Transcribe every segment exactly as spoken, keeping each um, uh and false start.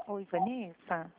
Oi, Vanessa.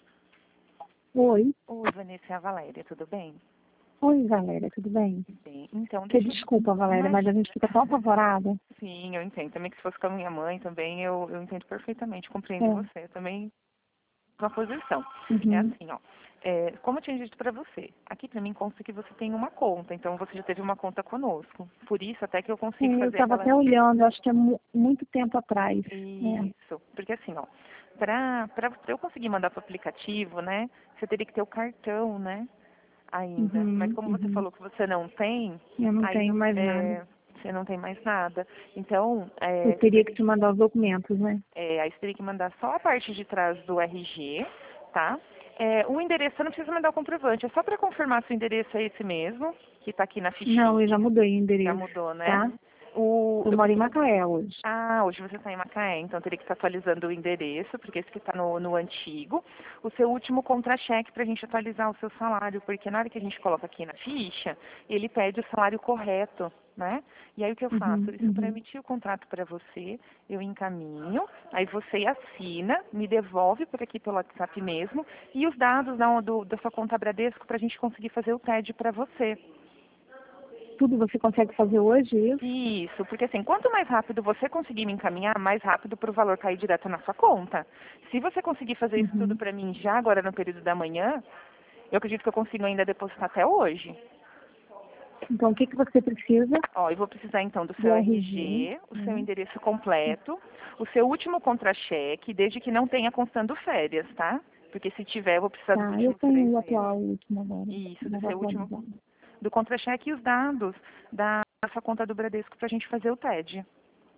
Oi. Oi, Vanessa, é a Valéria, tudo bem? Oi, Valéria, tudo bem? Bem, então Que deixa eu... desculpa, Valéria, mas a gente fica tão apavorada. Sim, eu entendo. Também que se fosse com a minha mãe também, eu, eu entendo perfeitamente, compreendo É. você. Eu também uma posição. É Uhum. assim, ó. É, como eu tinha dito para você, aqui para mim consta que você tem uma conta, então você já teve uma conta conosco. Por isso até que eu É, consigo eu fazer estava aquela... até olhando, acho que é mu muito tempo atrás. É. Isso, porque assim, ó, para para eu conseguir mandar para o aplicativo, né, você teria que ter o cartão, né, ainda. Mas Uhum, como você uhum. falou que você não tem, Eu não aí tenho mais nada. é, você não tem mais nada. Então, Eu é, você teria teria, que te mandar os documentos, né? é, aí você teria que mandar só a parte de trás do R G, tá? É, o endereço, você não precisa mandar o comprovante, é só para confirmar se o endereço é esse mesmo, que está aqui na Não, eu já fichinha. mudei o Já endereço, mudou, né? tá? O, Eu eu moro em preciso... Macaé hoje. Ah, hoje você está em Macaé, então teria que estar atualizando o endereço, porque esse que está no, no antigo. O seu último contra-cheque para a gente atualizar o seu salário, porque na hora que a gente coloca aqui na ficha, ele pede o salário correto, né? E aí o que eu faço? Uhum, Isso para uhum. emitir o contrato para você, eu encaminho, aí você assina, me devolve por aqui pelo WhatsApp mesmo, e os dados da, do, da sua conta Bradesco para a gente conseguir fazer o T E D para você. Tudo você consegue fazer hoje, isso? Isso, porque assim, quanto mais rápido você conseguir me encaminhar, mais rápido para o valor cair direto na sua conta. Se você conseguir fazer isso tudo Uhum. para mim já agora no período da manhã, eu acredito que eu consigo ainda depositar até hoje. Então, o que, que você precisa? Ó, eu vou precisar então do Do seu R G, R G, o seu né? endereço completo, o seu último contra-cheque, desde que não tenha constando férias, tá? Porque se tiver, eu vou precisar dos Tá, eu últimos tenho três o meses. atual, o último agora. Isso, do Já vou seu último, atualizando. do contra-cheque e os dados da sua conta do Bradesco para a gente fazer o T E D.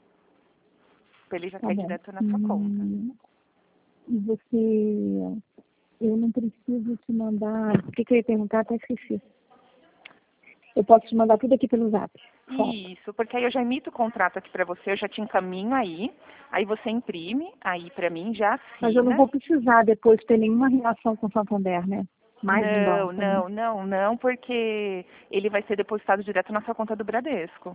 Para ele já Tá cair bom. direto na sua conta. Hum, e você, eu não preciso te mandar, o que, que eu ia perguntar, até esqueci. Eu posso te mandar tudo aqui pelo Zap. Foto. Isso, porque aí eu já emito o contrato aqui para você, eu já te encaminho aí, aí você imprime aí para mim, já Mas eu não assina. vou precisar depois ter nenhuma relação com o Santander, né? Mais um Não, banco, né? não, não, não, porque ele vai ser depositado direto na sua conta do Bradesco,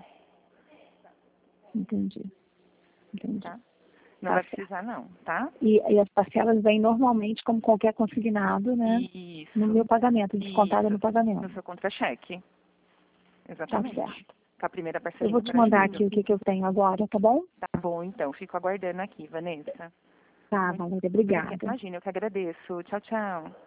Entendi, entendi. tá? Não Tá vai certo. precisar não, tá? E, e as parcelas vêm normalmente, como qualquer consignado, né? No Isso, meu pagamento, descontada isso, no pagamento. no seu contra-cheque, Tá exatamente. certo. Com a primeira Eu vou parcelinha te para mandar julho. aqui o que, que eu tenho agora, tá bom? Tá bom, então, fico aguardando aqui, Vanessa. Tá, Muito, Valéria, obrigada. obrigada. Imagina, eu que agradeço. Tchau, tchau.